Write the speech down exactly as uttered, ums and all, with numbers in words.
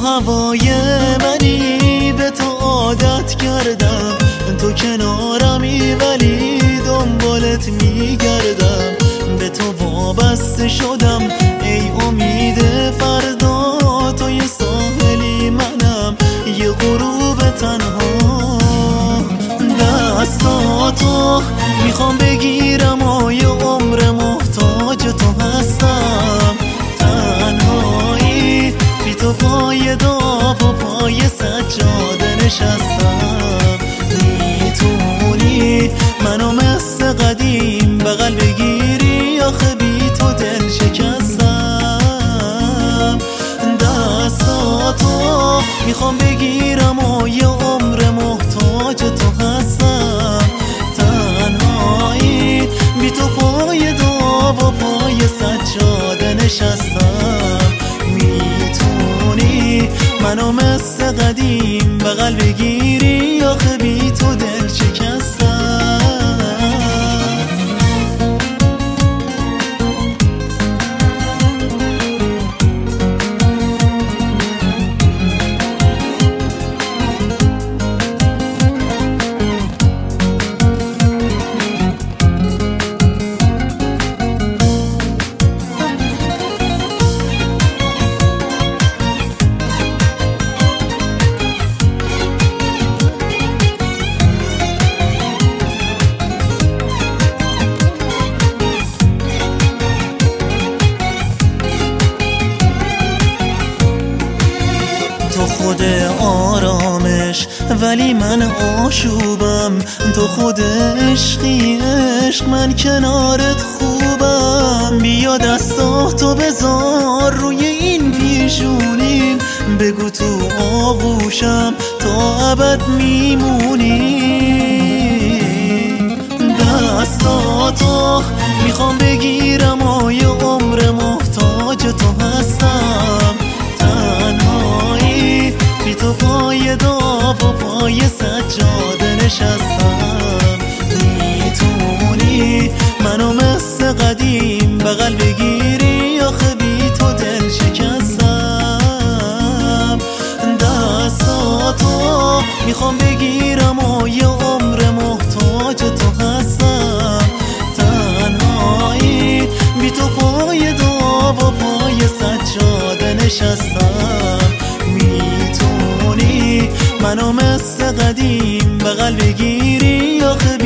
هوای منی، به تو عادت کردم، تو کنارمی ولی دنبالت میگردم. به تو وابسته شدم ای امید فردا، تو یه ساحلی منم یه غروب تنها. دستاتو میخوام بگیرم و یه عمر محتاج تو هستم. تنهایی بی تو پای داغ و پای سجاده نشستم. میتونی منو مثل قدیم بغل بگیری، آخه بی تو دل شکستم. دستاتو میخوام بگیرم و یه عمر محتاج تو هستم. تنهایی بی تو پای داغ و پای سجاده نشستم. میتونی منو مثل قدیم بغل بگیری، آخه بی تو دل شکستم. تو خود آرامش ولی من آشوبم، تو خود عشقی عشق من کنارت خوبم. بیا دستاتو بذار روی این پیشونیم، بگو تو آغوشم تا ابد میمونی. دستاتو میخوام بگیرم و یه عمر محتاج تو هستم. تنهایی بی تو پای داغ و پای سجاده نشستم. میتونی منو مثل قدیم بغل بگیری، آخه بی تو دل شکستم. دستاتو میخوام بگیرم و یه عمر محتاج تو هستم. تنهایی بی تو پای داغ و پای سجاده نشستم. میتونی منو مثل قدیم بغل بگیری، آخه